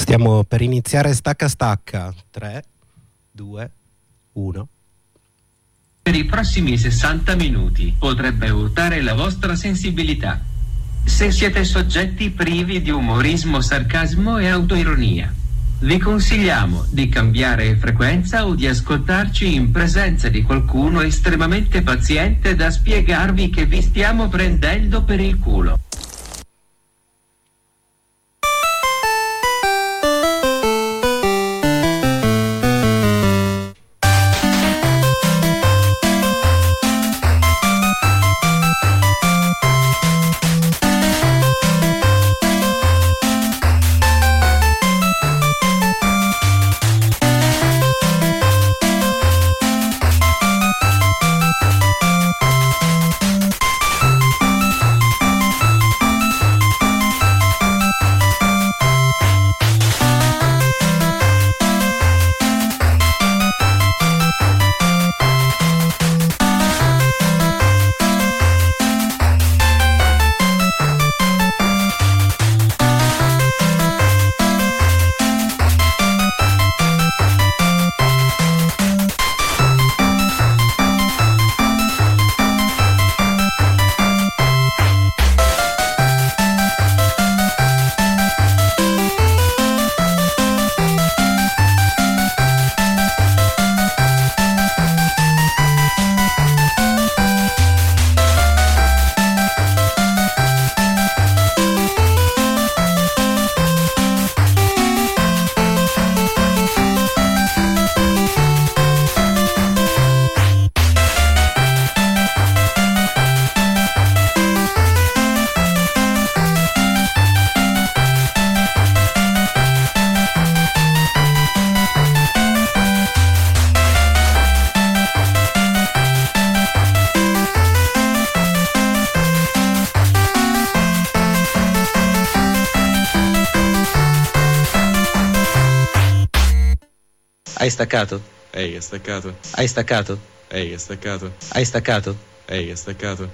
Stiamo per iniziare Stacca Stacca. 3, 2, 1. Per i prossimi 60 minuti potrebbe urtare la vostra sensibilità. Se siete soggetti privi di umorismo, sarcasmo e autoironia, vi consigliamo di cambiare frequenza o di ascoltarci in presenza di qualcuno estremamente paziente da spiegarvi che vi stiamo prendendo per il culo. Hai staccato? Ehi, è staccato. Hai staccato? Ehi, è staccato. Hai staccato? Ehi, è staccato.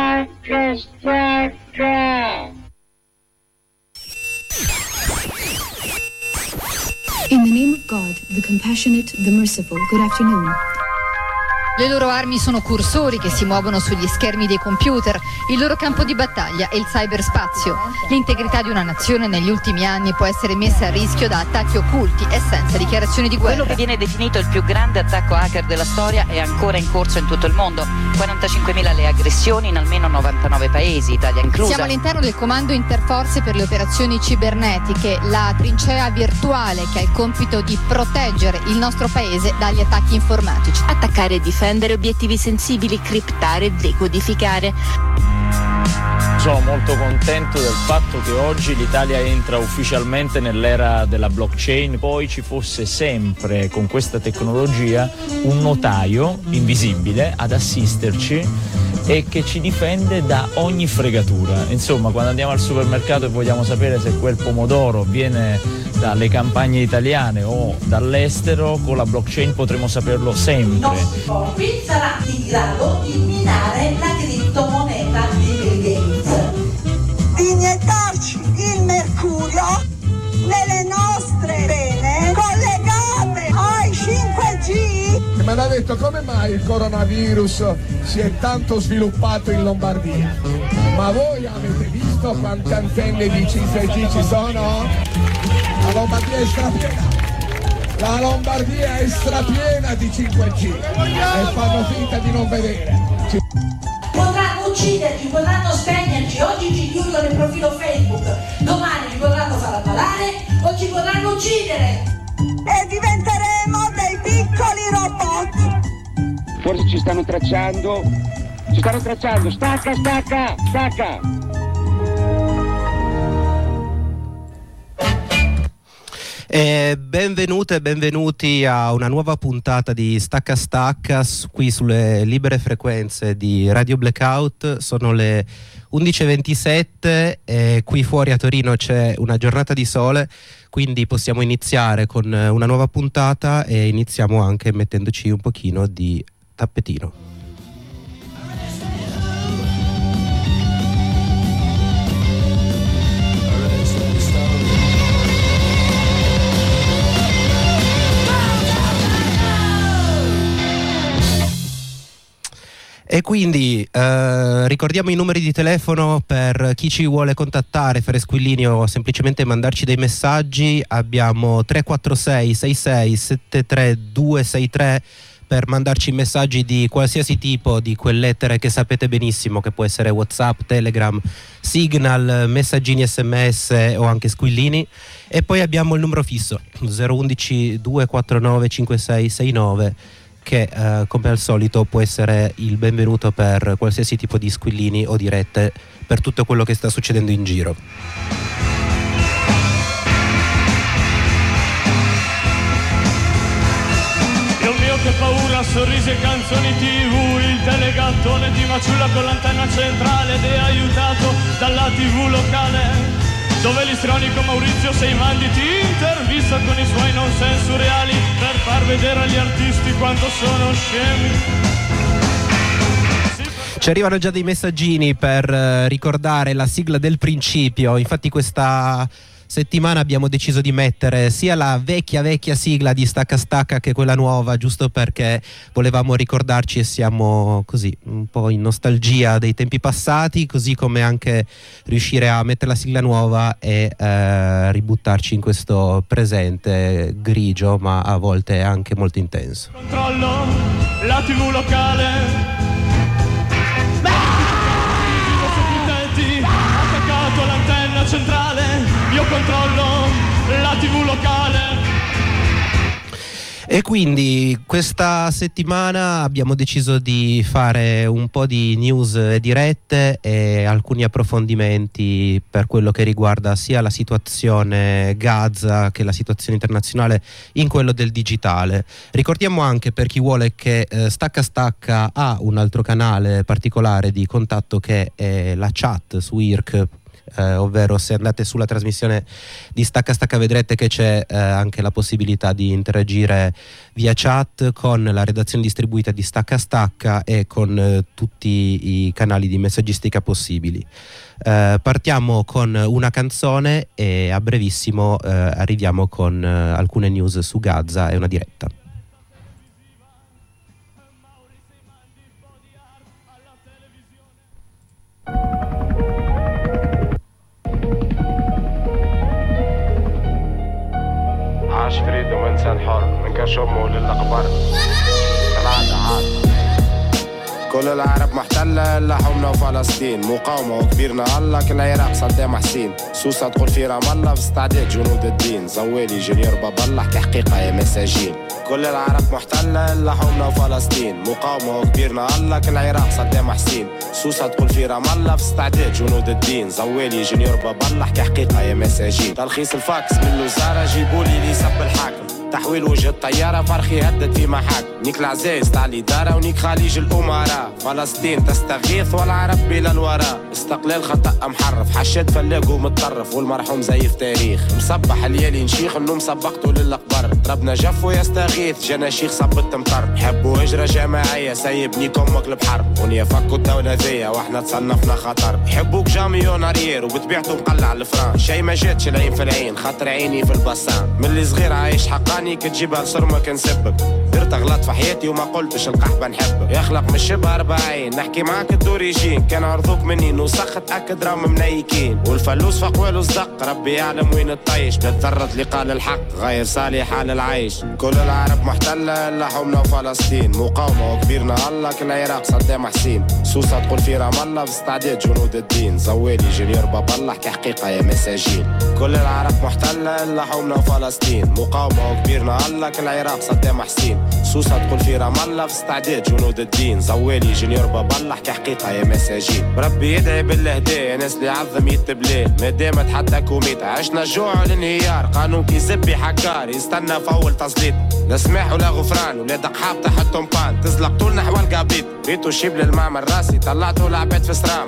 In the name of God, the compassionate, the merciful, good afternoon. Le loro armi sono cursori che si muovono sugli schermi dei computer, il loro campo di battaglia è il cyberspazio. L'integrità di una nazione negli ultimi anni può essere messa a rischio da attacchi occulti e senza dichiarazioni di guerra. Quello che viene definito il più grande attacco hacker della storia è ancora in corso in tutto il mondo. 45.000 le aggressioni in almeno 99 paesi, Italia inclusa. Siamo all'interno del Comando Interforze per le operazioni cibernetiche, la trincea virtuale che ha il compito di proteggere il nostro paese dagli attacchi informatici. Attaccare e difendere obiettivi sensibili, criptare e decodificare. Sono molto contento del fatto che oggi l'Italia entra ufficialmente nell'era della blockchain. Poi ci fosse sempre con questa tecnologia un notaio invisibile ad assisterci e che ci difende da ogni fregatura. Insomma, quando andiamo al supermercato e vogliamo sapere se quel pomodoro viene dalle campagne italiane o dall'estero, con la blockchain potremo saperlo sempre. Qui sarà in grado di minare la criptomoneta di Bill Gates, di iniettarci il mercurio nelle nostre vene collegate ai 5G. Mi hanno detto come mai il coronavirus si è tanto sviluppato in Lombardia, ma voi avete visto quante antenne di 5G ci sono? La Lombardia è strapiena. La Lombardia è strapiena di 5G e fanno finta di non vedere. Potranno ucciderci, potranno spegnerci, oggi ci chiudono il profilo Facebook, domani ci potranno far ammalare o ci potranno uccidere e diventeremo dei piccoli robot. Forse ci stanno tracciando, stacca, stacca, stacca. Benvenute e benvenuti a una nuova puntata di Stacca Stacca qui sulle libere frequenze di Radio Blackout. Sono le 11:27 e qui fuori a Torino c'è una giornata di sole, quindi possiamo iniziare con una nuova puntata e iniziamo anche mettendoci un pochino di tappetino. E quindi ricordiamo i numeri di telefono per chi ci vuole contattare, fare squillini o semplicemente mandarci dei messaggi. Abbiamo 346 66 73 263 per mandarci messaggi di qualsiasi tipo, di quell'etere che sapete benissimo che può essere WhatsApp, Telegram, Signal, messaggini SMS o anche squillini. E poi abbiamo il numero fisso 011 249 5669 che come al solito può essere il benvenuto per qualsiasi tipo di squillini o dirette per tutto quello che sta succedendo in giro. Dio mio che paura, sorrisi e canzoni TV, il telegattone di Maciulla con l'antenna centrale ed è aiutato dalla TV locale, dove l'istronico Maurizio Seimandi ti intervista con i suoi nonsense surreali per far vedere agli artisti quanto sono scemi. Ci arrivano già dei messaggini per ricordare la sigla del principio. Infatti questa settimana abbiamo deciso di mettere sia la vecchia sigla di Stacca Stacca che quella nuova, giusto perché volevamo ricordarci e siamo così un po' in nostalgia dei tempi passati, così come anche riuscire a mettere la sigla nuova e ributtarci in questo presente grigio ma a volte anche molto intenso. Controllo la TV locale. Attaccato all'antenna centrale, io controllo la TV locale. E quindi questa settimana abbiamo deciso di fare un po' di news e dirette e alcuni approfondimenti per quello che riguarda sia la situazione Gaza che la situazione internazionale in quello del digitale. Ricordiamo anche, per chi vuole, che Stacca Stacca ha un altro canale particolare di contatto che è la chat su IRC. Ovvero, se andate sulla trasmissione di Stacca Stacca vedrete che c'è anche la possibilità di interagire via chat con la redazione distribuita di Stacca Stacca e con tutti i canali di messaggistica possibili. Partiamo con una canzone e a brevissimo arriviamo con alcune news su Gaza e una diretta. عاش فريد وإنسان حر من كان شمه للأخبار كالعادة عاد كل العرب محتلة إلا حمنا وفلسطين مقاومة وكبيرنا الله كل العراق صدام حسين سوسة تقول في رام الله باستعداد جنود الدين زوالي جونيور بابا الله احكي حقيقة يا مساجين كل العرب محتلة إلا حمنا وفلسطين مقاومة وكبيرنا الله كل العراق صدام حسين سوسة تقول في رام الله باستعداد جنود الدين زوالي جونيور بابا الله احكي حقيقة يا مساجين تلخيص الفاكس من الوزارة جيبولي لي سب الحاكم تحويل وجه الطيارة فرخي يهدد في محاك نيك العزايز تاع الإدارة ونيك خليج الأمراء فلسطين تستغيث والعرب بلا الوراء استقلال خطأ محرف حشد فلاق ومتطرف والمرحوم زيف تاريخ مصبح الليالي نشيخ انه مسبقته للأقبر ربنا جف ويستغيث جانا شيخ صبت مطر حبوا هجرة جماعية سيبنيك أمك البحر ونيا فكوا الدولة ذية واحنا تصنفنا خطر يحبوك جاميونارير وبتبيعتوا مقلع الفران شي ما جاتش العين في العين خاطر عيني في البصان من اللي صغير عايش حقاني كتجيبها لصرمة كنسبك درت غلط في حياتي وما قلتش القحبة نحبك يخلق من الشبه 40 نحكي معاك الدور يجين كان عرضوك مني نوسخ تأكد راهم منيكين والفلوس فقوالو صدق ربي يعلم وين الطيش بتذرت اللي قال الحق غير صالح حال العيش كل العرب محتلة إلا حمنا وفلسطين مقاومة وكبيرنا الله كل العراق صدام حسين سوسة تقول في رام الله باستعداد جنود الدين زوالي جونيور بابا الله احكي حقيقة يا مساجين كل العرب محتلة إلا حمنا وفلسطين مقاومة وكبيرنا الله كل العراق صدام حسين سوسة تقول في رام الله باستعداد جنود الدين زوالي جونيور بابا الله احكي حقيقة يا مساجين ربي يدعي بالهدايا ناس اللي عظم يتبلاه ما دامت حتى كوميتا عشنا الجوع والانهيار قانون كي زبي حكار يستنى فول تسليط لا سماح ولا غفران ولا دق حابطة حطهم بان تزلق طول نحو القبيط ريتو شيب للمعمل راسي طلعتو العباد في سرامها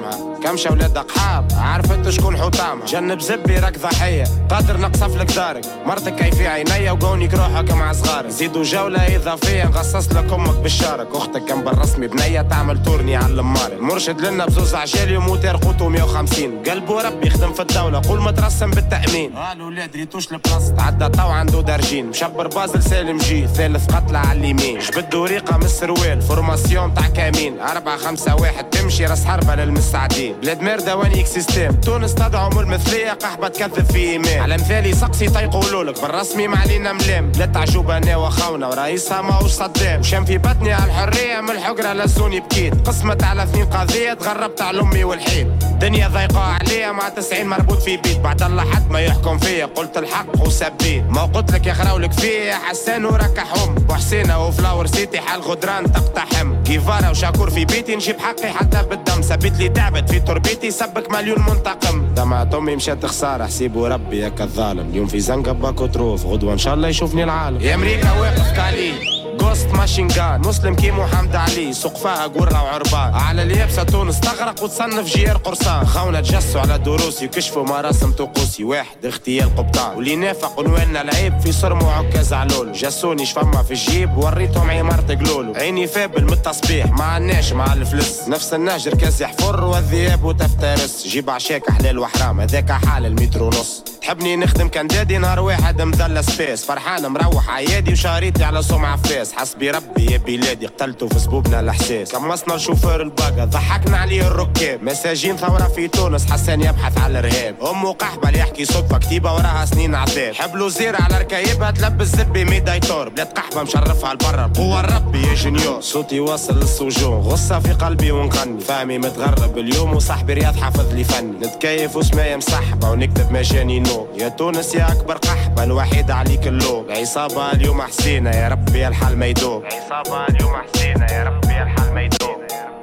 كمشة ولاد قحاب عرفت شكون حطامة جنب زبي راك ضحية قادر نقصف لك دارك مرتك كي في عينيا وقونيك روحك مع صغارك زيدوا جولة إضافية نغصص لك أمك بالشارك أختك كان بالرسمي بنية تعمل تورني على المارك مرشد لنا بزوز عجال يموت يرقوتو 150 قلبه ربي يخدم في الدولة قول مترسم بالتأمين الولاد ريتوش البلاص تعدى طو عنده درجين مشبر بازل سالم جي ثالث قتلة على اليمين جبدو ريقة من السروال فورماسيون تاع كامين 4-5-1 تمشي راس حربة للمستعدين بلاد ميردا وانيك سيستيم تونس تدعم المثلية قحبة تكذب في إيمان على مثالي سقسي تيقولوا لك بالرسمي معلينا ملام بلاد تعجوبة أنا وخونا ورئيسها ماهوش صدام وشام في بطني على الحرية من الحجرة لزوني بكيت قسمت على 2 قضية تغربت على أمي والحيد دنيا ضيقة عليا مع 90 مربوط في بيت بعد الله حد ما يحكم فيا قلت الحق وسبيت ما قلت لك يخراولك فيه يا حسان وركحهم وحسينة وفلاور سيتي حال غدران تقتحم كيفارا وشاكور في بيتي نجيب حقي حتى بالدم سبيت لي تعبت في تربيتي سبك مليون منتقم دمعت امي مشات خساره حسيبوا ربي ياك الظالم اليوم في زنقه باكو تروف غدوه ان شاء الله يشوفني العالم يا امريكا واقف كالي جوست ماشين جان مسلم كي محمد علي سوق فيها قرة وعربان على اليابسة تونس تغرق وتصنف جير قرصان خونا تجسوا على دروسي وكشفوا مراسم طقوسي واحد اغتيال قبطان واللي نافق ونوالنا العيب في صرم وعكاز علول جسوني شفما في الجيب وريتهم عمارة قلولو عيني فابل من التصبيح مع الناش مع الفلس نفس النهجر كاز يحفر والذئاب وتفترس جيب عشاك حلال وحرام هذاك حال المترو نص تحبني نخدم كندادي نهار واحد مذل سبيس فرحان مروح عيادي وشاريتي على سمعة فاس حسبي ربي يا بلادي قتلته في سبوبنا الاحساس كمصنا الشوفير الباقة ضحكنا عليه الركاب مساجين ثورة في تونس حسان يبحث على الارهاب امه قحبة اللي يحكي صدفة كتيبة وراها سنين عذاب حبلو زير على ركايبها تلبس زبي ميدايتور بلاد قحبة مشرفها لبرا القوة الربي يا جنيور صوتي واصل للسجون غصة في قلبي ونغني فهمي متغرب اليوم وصاحبي رياض حافظ لي فني نتكيف وسمايا مسحبة ونكتب مجاني نو يا تونس يا اكبر قحبة الوحيدة عليك اللوم عصابة اليوم حسينة يا ربي الحال ما يدوم عصابة اليوم حسينة يا ربي الحال ما يدوم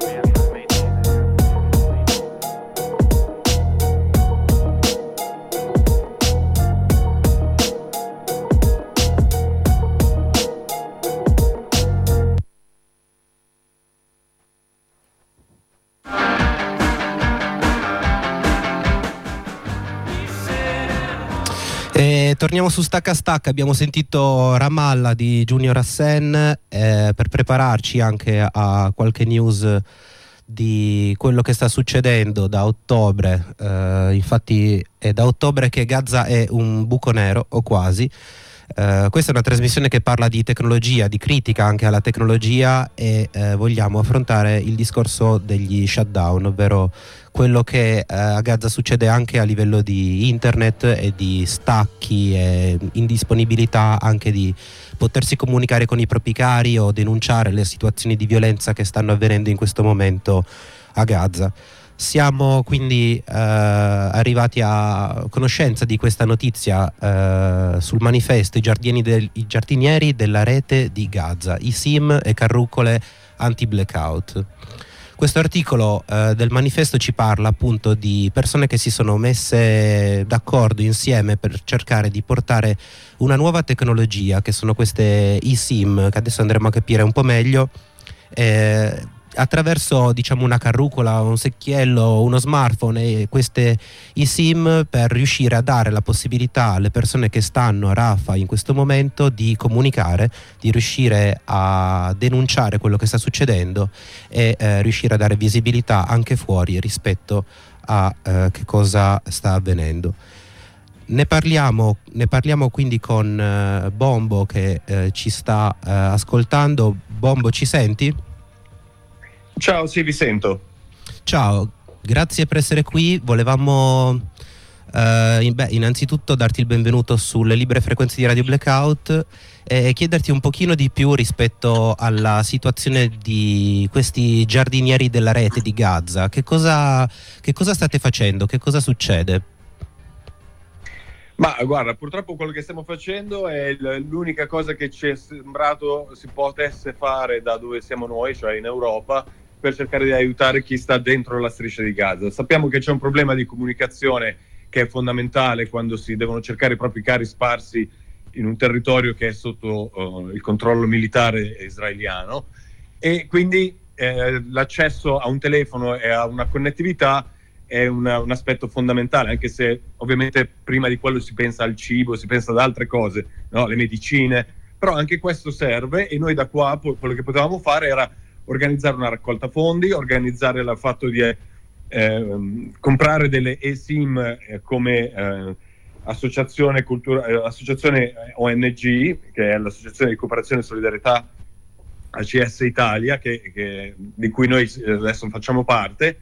Torniamo su Stacca Stacca, abbiamo sentito Ramallah di Junior Hassen per prepararci anche a qualche news di quello che sta succedendo da ottobre, infatti è da ottobre che Gaza è un buco nero o quasi. Questa è una trasmissione che parla di tecnologia, di critica anche alla tecnologia e vogliamo affrontare il discorso degli shutdown, ovvero quello che a Gaza succede anche a livello di internet e di stacchi e indisponibilità anche di potersi comunicare con i propri cari o denunciare le situazioni di violenza che stanno avvenendo in questo momento a Gaza. Siamo quindi arrivati a conoscenza di questa notizia sul manifesto I giardinieri della rete di Gaza, i SIM e carrucole anti-blackout. Questo articolo del manifesto ci parla appunto di persone che si sono messe d'accordo insieme per cercare di portare una nuova tecnologia, che sono queste eSIM, che adesso andremo a capire un po' meglio, attraverso diciamo una carrucola, un secchiello, uno smartphone e queste eSIM, per riuscire a dare la possibilità alle persone che stanno a Rafah in questo momento di comunicare, di riuscire a denunciare quello che sta succedendo e riuscire a dare visibilità anche fuori rispetto a che cosa sta avvenendo. Ne parliamo quindi con Bombo che ci sta ascoltando. Bombo, ci senti? Ciao, sì, vi sento. Ciao, grazie per essere qui. Volevamo innanzitutto darti il benvenuto sulle libere frequenze di Radio Blackout e chiederti un pochino di più rispetto alla situazione di questi giardinieri della rete di Gaza. Che cosa state facendo? Che cosa succede? Ma guarda, purtroppo quello che stiamo facendo è l'unica cosa che ci è sembrato si potesse fare da dove siamo noi, cioè in Europa, per cercare di aiutare chi sta dentro la striscia di Gaza. Sappiamo che c'è un problema di comunicazione che è fondamentale quando si devono cercare i propri cari sparsi in un territorio che è sotto il controllo militare israeliano, e quindi l'accesso a un telefono e a una connettività è un aspetto fondamentale, anche se ovviamente prima di quello si pensa al cibo, si pensa ad altre cose, no? Le medicine, però anche questo serve, e noi da qua quello che potevamo fare era organizzare una raccolta fondi, organizzare il fatto di comprare delle eSIM come associazione ONG, che è l'Associazione di Cooperazione e Solidarietà ACS Italia, di cui noi adesso facciamo parte,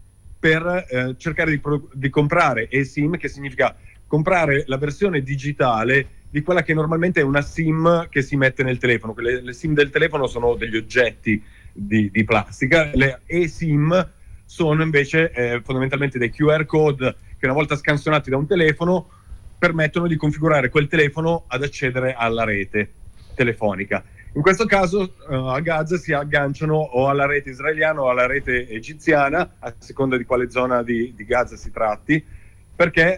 per cercare di comprare eSIM, che significa comprare la versione digitale di quella che normalmente è una SIM che si mette nel telefono. Le SIM del telefono sono degli oggetti di plastica, le eSIM sono invece fondamentalmente dei QR code che, una volta scansionati da un telefono, permettono di configurare quel telefono ad accedere alla rete telefonica. In questo caso a Gaza si agganciano o alla rete israeliana o alla rete egiziana, a seconda di quale zona di Gaza si tratti, perché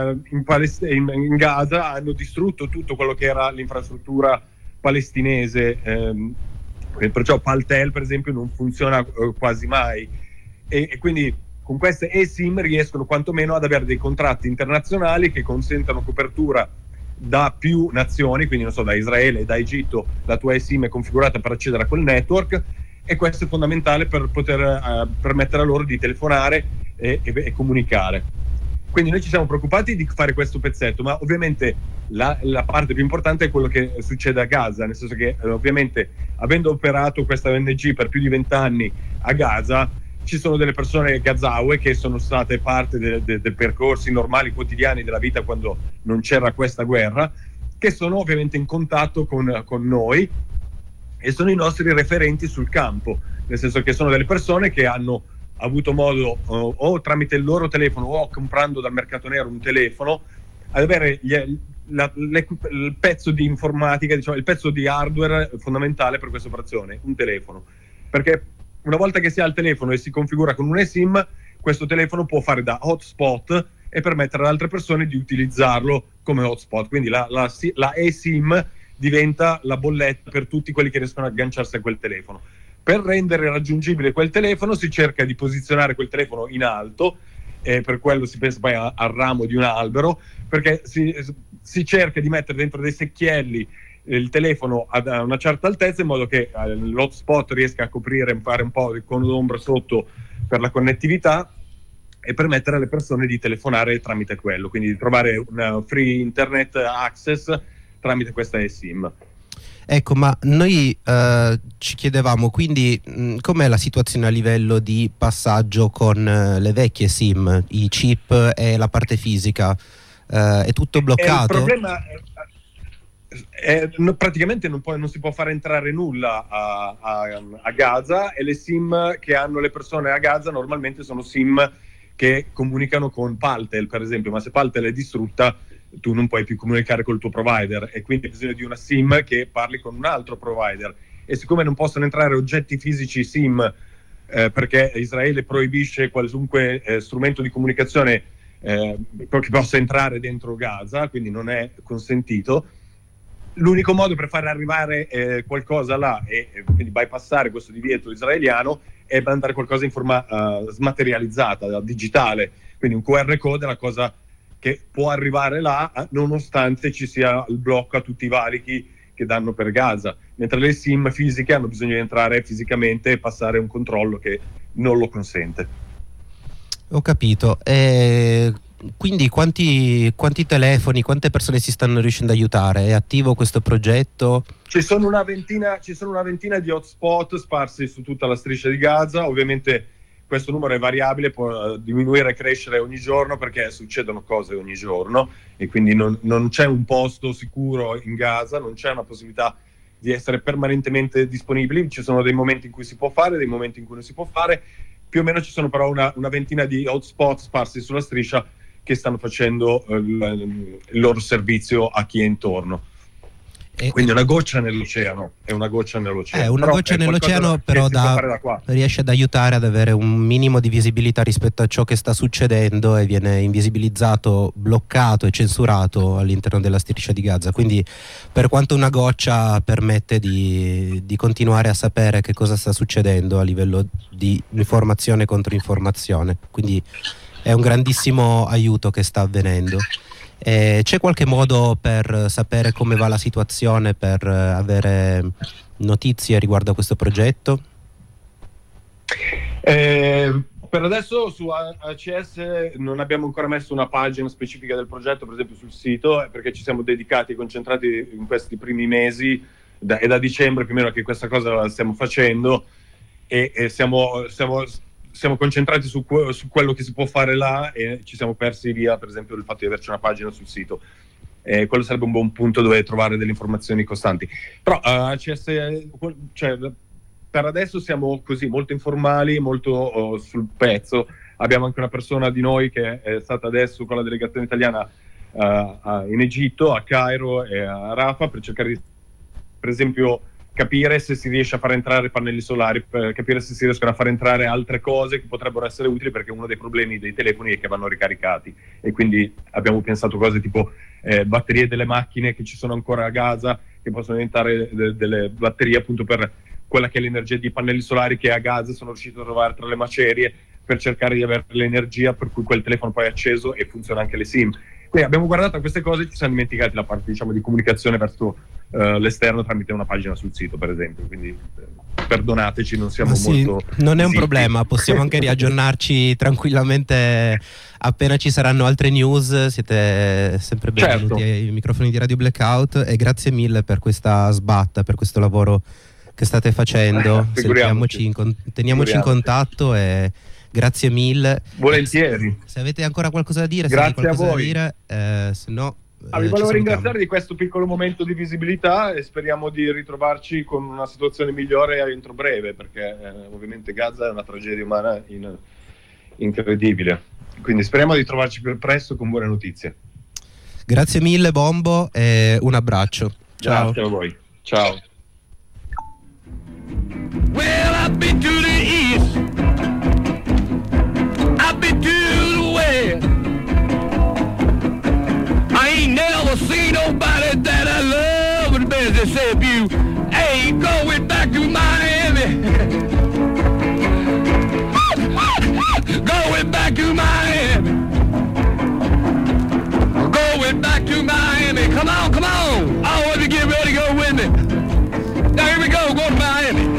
in Gaza hanno distrutto tutto quello che era l'infrastruttura palestinese, perciò Paltel per esempio non funziona quasi mai, e quindi con queste eSIM riescono quantomeno ad avere dei contratti internazionali che consentano copertura da più nazioni, quindi non so, da Israele, da Egitto, la tua eSIM è configurata per accedere a quel network, e questo è fondamentale per poter permettere a loro di telefonare e comunicare. Quindi noi ci siamo preoccupati di fare questo pezzetto, ma ovviamente la parte più importante è quello che succede a Gaza, nel senso che ovviamente, avendo operato questa ONG per più di 20 anni a Gaza, ci sono delle persone gazawe che sono state parte dei percorsi normali quotidiani della vita quando non c'era questa guerra, che sono ovviamente in contatto con noi e sono i nostri referenti sul campo, nel senso che sono delle persone che hanno avuto modo o tramite il loro telefono o comprando dal mercato nero un telefono ad avere il pezzo di informatica, diciamo, il pezzo di hardware fondamentale per questa operazione, un telefono, perché una volta che si ha il telefono e si configura con un eSIM, questo telefono può fare da hotspot e permettere ad altre persone di utilizzarlo come hotspot. Quindi la eSIM diventa la bolletta per tutti quelli che riescono ad agganciarsi a quel telefono. Per rendere raggiungibile quel telefono si cerca di posizionare quel telefono in alto, e per quello si pensa poi al ramo di un albero, perché si cerca di mettere dentro dei secchielli il telefono ad una certa altezza, in modo che l'hotspot riesca a coprire, fare un po' di cono d'ombra sotto per la connettività, e permettere alle persone di telefonare tramite quello, quindi di trovare un free internet access tramite questa eSIM. Ecco, ma noi ci chiedevamo quindi com'è la situazione a livello di passaggio con le vecchie SIM, i chip e la parte fisica, è tutto bloccato? Il problema praticamente non si può fare entrare nulla a Gaza, e le SIM che hanno le persone a Gaza normalmente sono SIM che comunicano con Paltel, per esempio, ma se Paltel è distrutta tu non puoi più comunicare col tuo provider, e quindi hai bisogno di una SIM che parli con un altro provider. E siccome non possono entrare oggetti fisici SIM perché Israele proibisce qualunque strumento di comunicazione che possa entrare dentro Gaza, quindi non è consentito, l'unico modo per far arrivare qualcosa là e quindi bypassare questo divieto israeliano è mandare qualcosa in forma smaterializzata, digitale. Quindi un QR code è la cosa che può arrivare là, nonostante ci sia il blocco a tutti i valichi che danno per Gaza, mentre le SIM fisiche hanno bisogno di entrare fisicamente e passare un controllo che non lo consente. Ho capito. Quindi quanti telefoni, quante persone si stanno riuscendo a aiutare? È attivo questo progetto? Ci sono una ventina di hotspot sparsi su tutta la striscia di Gaza. Ovviamente questo numero è variabile, può diminuire e crescere ogni giorno, perché succedono cose ogni giorno, e quindi non c'è un posto sicuro in Gaza, non c'è una possibilità di essere permanentemente disponibili. Ci sono dei momenti in cui si può fare, dei momenti in cui non si può fare. Più o meno ci sono però una ventina di hotspot sparsi sulla striscia che stanno facendo il loro servizio a chi è intorno. Quindi una goccia nell'oceano, è una goccia nell'oceano. È una goccia nell'oceano, però riesce ad aiutare ad avere un minimo di visibilità rispetto a ciò che sta succedendo, e viene invisibilizzato, bloccato e censurato all'interno della striscia di Gaza. Quindi per quanto una goccia permette di continuare a sapere che cosa sta succedendo a livello di informazione contro informazione. Quindi è un grandissimo aiuto che sta avvenendo. C'è qualche modo per sapere come va la situazione, per avere notizie riguardo a questo progetto? Per adesso su ACS non abbiamo ancora messo una pagina specifica del progetto, per esempio sul sito, perché ci siamo dedicati e concentrati in questi primi mesi, è da dicembre più o meno che questa cosa la stiamo facendo, e siamo concentrati su quello che si può fare là, e ci siamo persi via, per esempio, il fatto di averci una pagina sul sito. Quello sarebbe un buon punto dove trovare delle informazioni costanti. Però ACS, cioè, per adesso siamo così molto informali, molto sul pezzo. Abbiamo anche una persona di noi che è stata adesso con la delegazione italiana in Egitto, a Cairo e a Rafah, per cercare di, per esempio, capire se si riesce a far entrare pannelli solari, per capire se si riescono a far entrare altre cose che potrebbero essere utili, perché uno dei problemi dei telefoni è che vanno ricaricati, e quindi abbiamo pensato cose tipo batterie delle macchine che ci sono ancora a Gaza, che possono diventare delle batterie appunto per quella che è l'energia di pannelli solari che a Gaza sono riuscito a trovare tra le macerie, per cercare di avere l'energia per cui quel telefono poi è acceso e funziona anche le SIM. Quindi abbiamo guardato a queste cose e ci siamo dimenticati la parte, diciamo, di comunicazione verso l'esterno tramite una pagina sul sito, per esempio. Quindi perdonateci, non siamo molto non è un problema, possiamo anche riaggiornarci tranquillamente appena ci saranno altre news. Siete sempre benvenuti ai microfoni di Radio Blackout, e grazie mille per questa sbatta, per questo lavoro che state facendo. Teniamoci in contatto, e grazie mille. Volentieri. Se avete ancora qualcosa da dire, grazie a voi. Se no, vi volevo ringraziare di questo piccolo momento di visibilità, e speriamo di ritrovarci con una situazione migliore entro breve, perché ovviamente Gaza è una tragedia umana incredibile. Quindi speriamo di trovarci più presto con buone notizie. Grazie mille Bombo, e un abbraccio. Ciao. Grazie a voi. Ciao. Well, I've been to the east, I've been to the west, I ain't never seen nobody that I love as best except you. Hey, going back to Miami, going back to Miami, going back to Miami. Come on, come on, I want to get ready to go with me. Now here we go, go to Miami.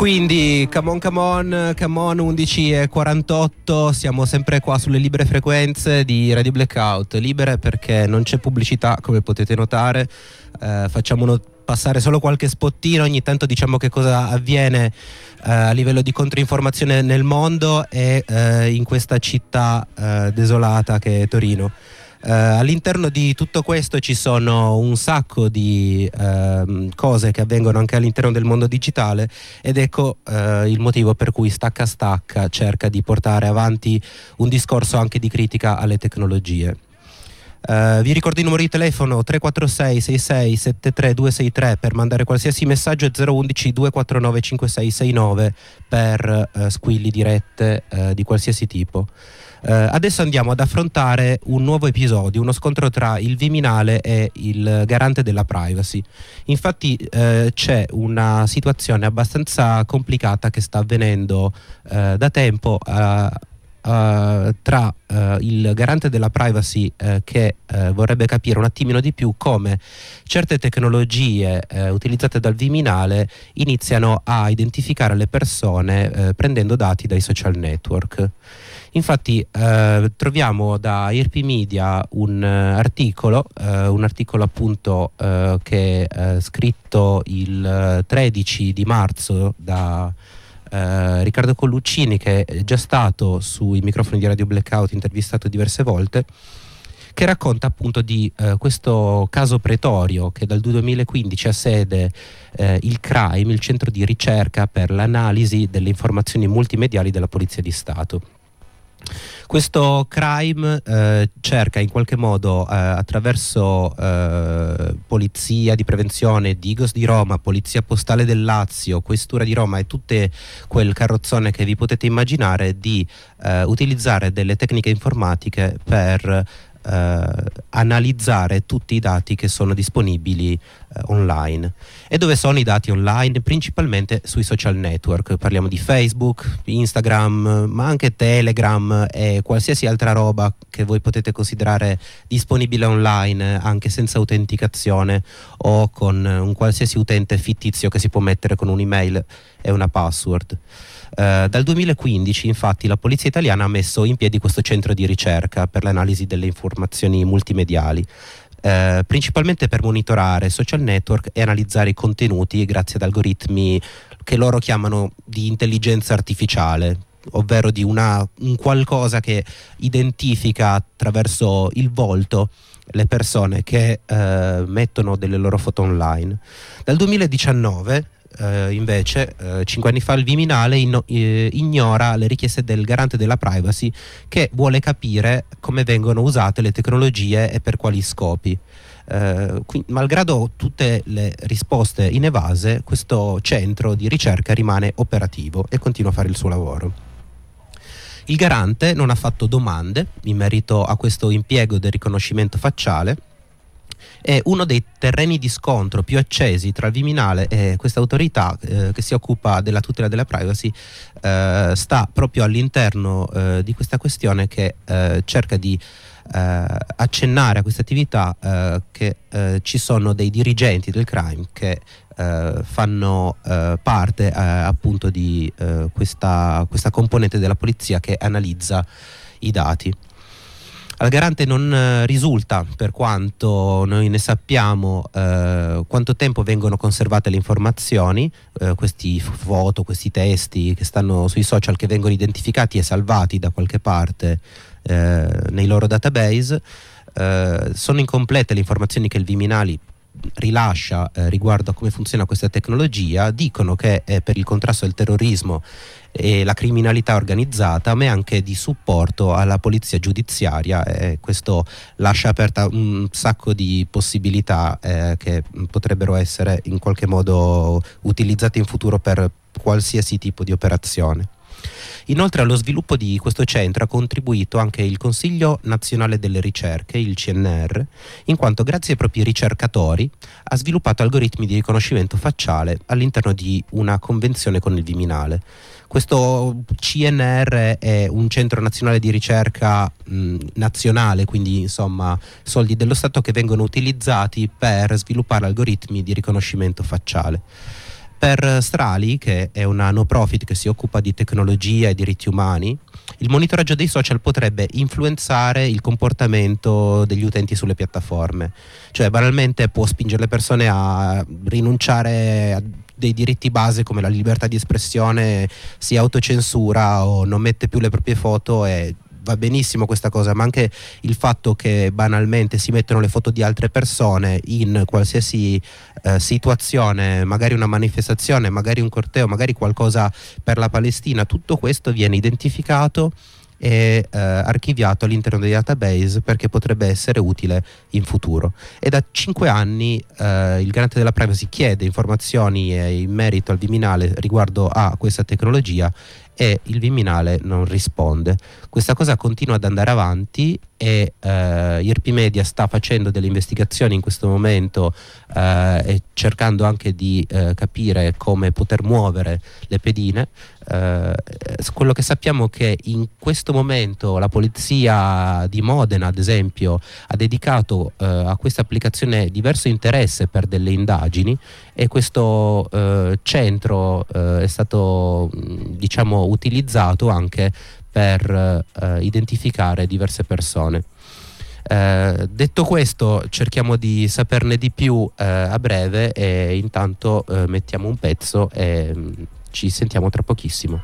quindi come on 11:48, siamo sempre qua sulle libere frequenze di Radio Blackout, libere perché non c'è pubblicità, come potete notare. Facciamo passare solo qualche spottino, ogni tanto diciamo che cosa avviene a livello di controinformazione nel mondo e in questa città desolata che è Torino. All'interno di tutto questo ci sono un sacco di cose che avvengono anche all'interno del mondo digitale, ed ecco il motivo per cui Stacca Stacca cerca di portare avanti un discorso anche di critica alle tecnologie. Vi ricordo il numero di telefono 346 66 73 263 per mandare qualsiasi messaggio, e 011 249 5669 per squilli, dirette di qualsiasi tipo. Adesso andiamo ad affrontare un nuovo episodio, uno scontro tra il Viminale e il garante della privacy. Infatti c'è una situazione abbastanza complicata che sta avvenendo da tempo tra il garante della privacy che vorrebbe capire un attimino di più come certe tecnologie utilizzate dal Viminale iniziano a identificare le persone prendendo dati dai social network. Infatti troviamo da IRP Media un articolo appunto che è scritto il 13 di marzo da Riccardo Colluccini, che è già stato sui microfoni di Radio Blackout intervistato diverse volte, che racconta appunto di questo caso Pretorio che dal 2015 ha sede il CRIME, il centro di ricerca per l'analisi delle informazioni multimediali della Polizia di Stato. Questo crime cerca in qualche modo attraverso polizia di prevenzione, Digos di Roma, polizia postale del Lazio, questura di Roma e tutte quel carrozzone che vi potete immaginare, di utilizzare delle tecniche informatiche per analizzare tutti i dati che sono disponibili online. E dove sono i dati online? Principalmente sui social network. Parliamo di Facebook, Instagram, ma anche Telegram e qualsiasi altra roba che voi potete considerare disponibile online anche senza autenticazione o con un qualsiasi utente fittizio che si può mettere con un'email e una password. Dal 2015 infatti la polizia italiana ha messo in piedi questo centro di ricerca per l'analisi delle informazioni multimediali, principalmente per monitorare social network e analizzare i contenuti grazie ad algoritmi che loro chiamano di intelligenza artificiale, ovvero di un qualcosa che identifica attraverso il volto le persone che mettono delle loro foto online. Dal 2019 invece 5 anni fa il Viminale ignora le richieste del garante della privacy, che vuole capire come vengono usate le tecnologie e per quali scopi. Malgrado tutte le risposte inevase, questo centro di ricerca rimane operativo e continua a fare il suo lavoro. Il garante non ha fatto domande in merito a questo impiego del riconoscimento facciale, e uno dei terreni di scontro più accesi tra il Viminale e questa autorità che si occupa della tutela della privacy sta proprio all'interno di questa questione, che cerca di accennare a questa attività che ci sono dei dirigenti del crime che fanno parte appunto di questa componente della polizia che analizza i dati. Al garante non risulta, per quanto noi ne sappiamo, quanto tempo vengono conservate le informazioni, questi foto, questi testi che stanno sui social, che vengono identificati e salvati da qualche parte nei loro database. Sono incomplete le informazioni che il Viminale rilascia riguardo a come funziona questa tecnologia. Dicono che è per il contrasto del terrorismo e la criminalità organizzata, ma anche di supporto alla polizia giudiziaria, e questo lascia aperta un sacco di possibilità che potrebbero essere in qualche modo utilizzate in futuro per qualsiasi tipo di operazione. Inoltre allo sviluppo di questo centro ha contribuito anche il Consiglio Nazionale delle Ricerche, il CNR, in quanto grazie ai propri ricercatori ha sviluppato algoritmi di riconoscimento facciale all'interno di una convenzione con il Viminale. Questo CNR è un centro nazionale di ricerca nazionale, quindi insomma soldi dello Stato che vengono utilizzati per sviluppare algoritmi di riconoscimento facciale. Per Strali, che è una no profit che si occupa di tecnologia e diritti umani, il monitoraggio dei social potrebbe influenzare il comportamento degli utenti sulle piattaforme, cioè banalmente può spingere le persone a rinunciare a dei diritti base come la libertà di espressione, si autocensura o non mette più le proprie foto, e va benissimo questa cosa, ma anche il fatto che banalmente si mettono le foto di altre persone in qualsiasi situazione, magari una manifestazione, magari un corteo, magari qualcosa per la Palestina, tutto questo viene identificato e archiviato all'interno dei database perché potrebbe essere utile in futuro. E da 5 anni il garante della privacy chiede informazioni in merito al Viminale riguardo a questa tecnologia e il Viminale non risponde. Questa cosa continua ad andare avanti e IRP Media sta facendo delle investigazioni in questo momento e cercando anche di capire come poter muovere le pedine. Quello che sappiamo è che in questo momento la polizia di Modena, ad esempio, ha dedicato a questa applicazione diverso interesse per delle indagini, e questo centro è stato utilizzato anche per identificare diverse persone. Detto questo, cerchiamo di saperne di più a breve, e intanto mettiamo un pezzo e ci sentiamo tra pochissimo.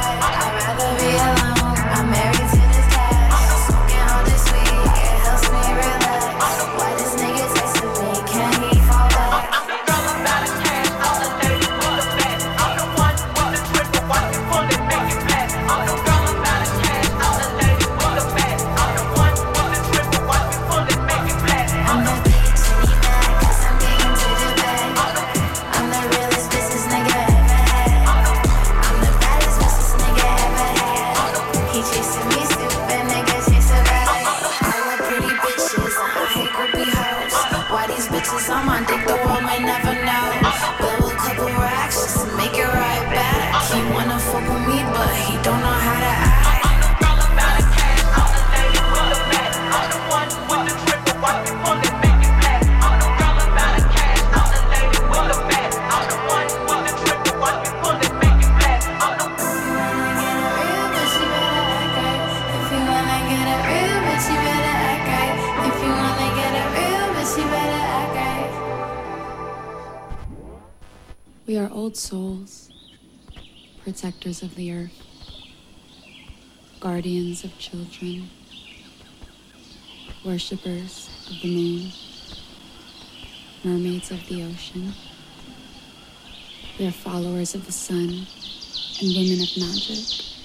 We are old souls, protectors of the earth, guardians of children, worshippers of the moon, mermaids of the ocean. We are followers of the sun and women of magic.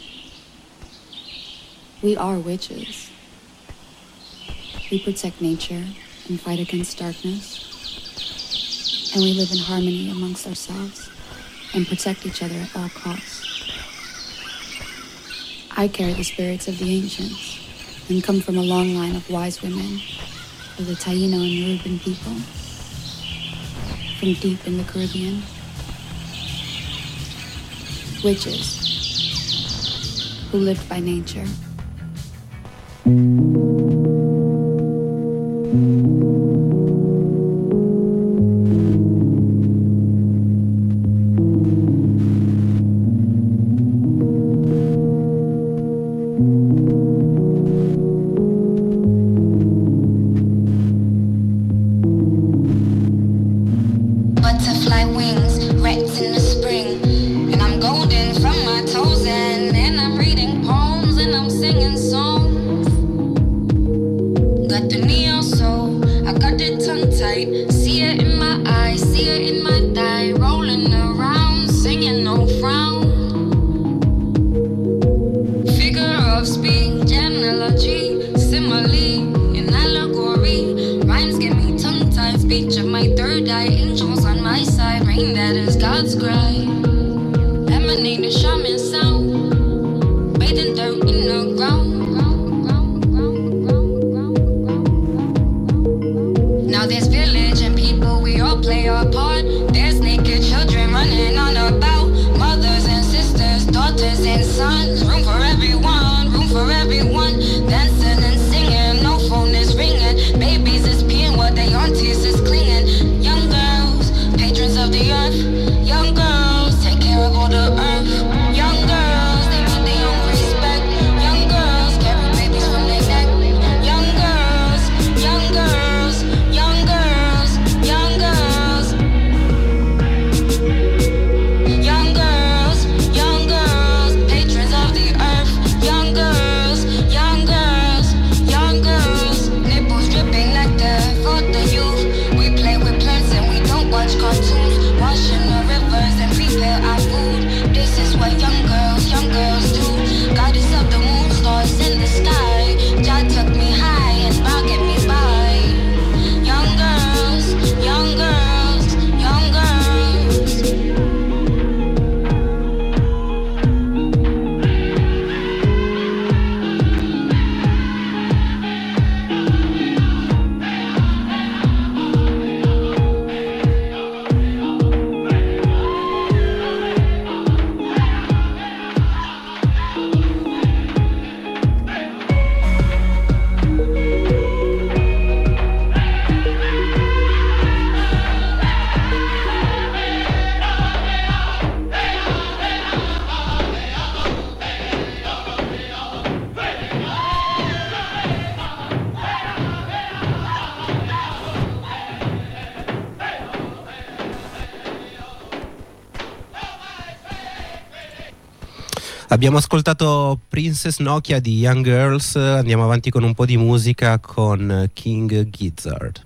We are witches. We protect nature and fight against darkness. And we live in harmony amongst ourselves and protect each other at all costs. I carry the spirits of the ancients and come from a long line of wise women of the Taino and Yoruban people from deep in the Caribbean. Witches who lived by nature. Young girls, patrons of the earth, young girls. cartoons, washing the rivers and prepare our food. This is what young girls do. Goddess of the moon, stars in the sky. Jah took me high and now get me by. Young girls, young girls, young girls. Abbiamo ascoltato Princess Nokia di Young Girls, andiamo avanti con un po' di musica con King Gizzard.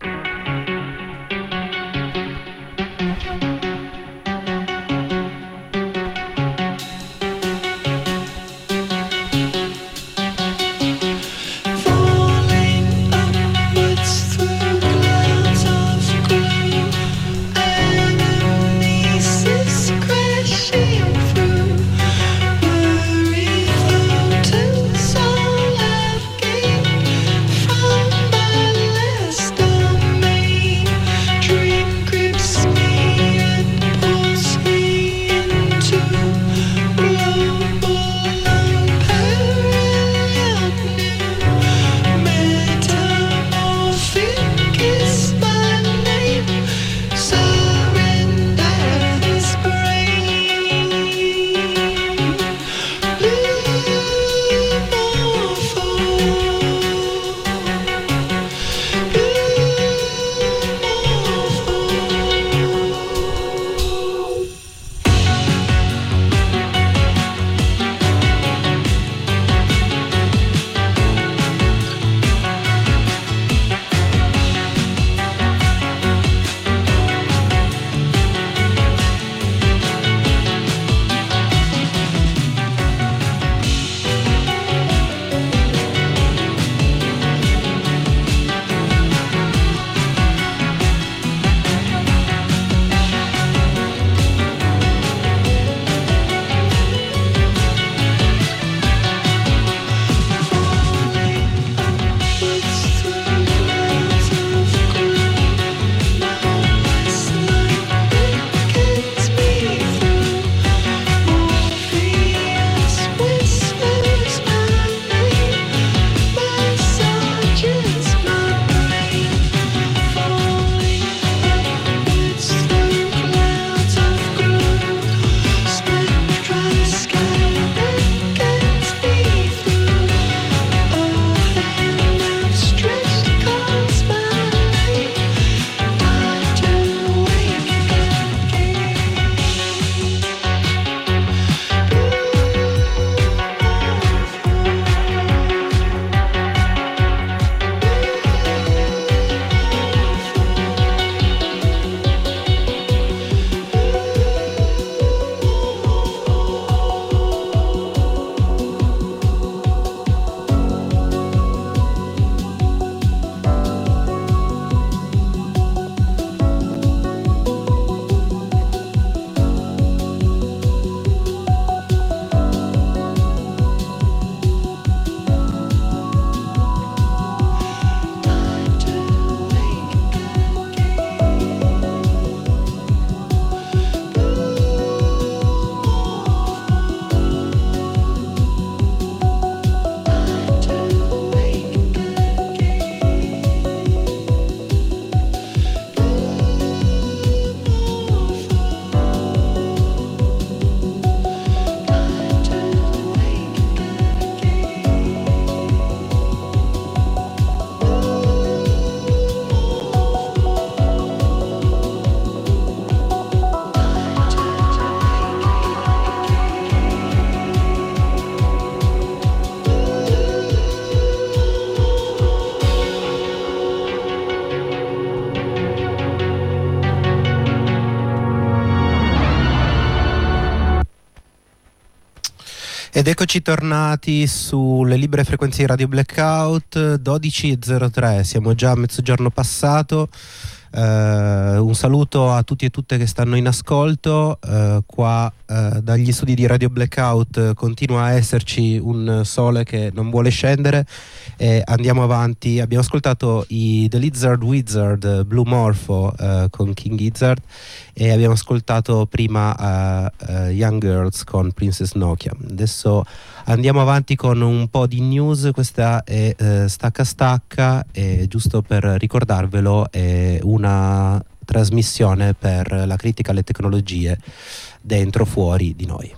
Stone Ed eccoci tornati sulle libere frequenze di Radio Blackout, 12.03, siamo già a mezzogiorno passato. Un saluto a tutti e tutte che stanno in ascolto. Qua dagli studi di Radio Blackout continua a esserci un sole che non vuole scendere e andiamo avanti. Abbiamo ascoltato i The Lizard Wizard, Blue Morpho con King Gizzard, e abbiamo ascoltato prima Young Girls con Princess Nokia. Adesso andiamo avanti con un po' di news. Questa è Stacca Stacca, e giusto per ricordarvelo è una trasmissione per la critica alle tecnologie dentro fuori di noi.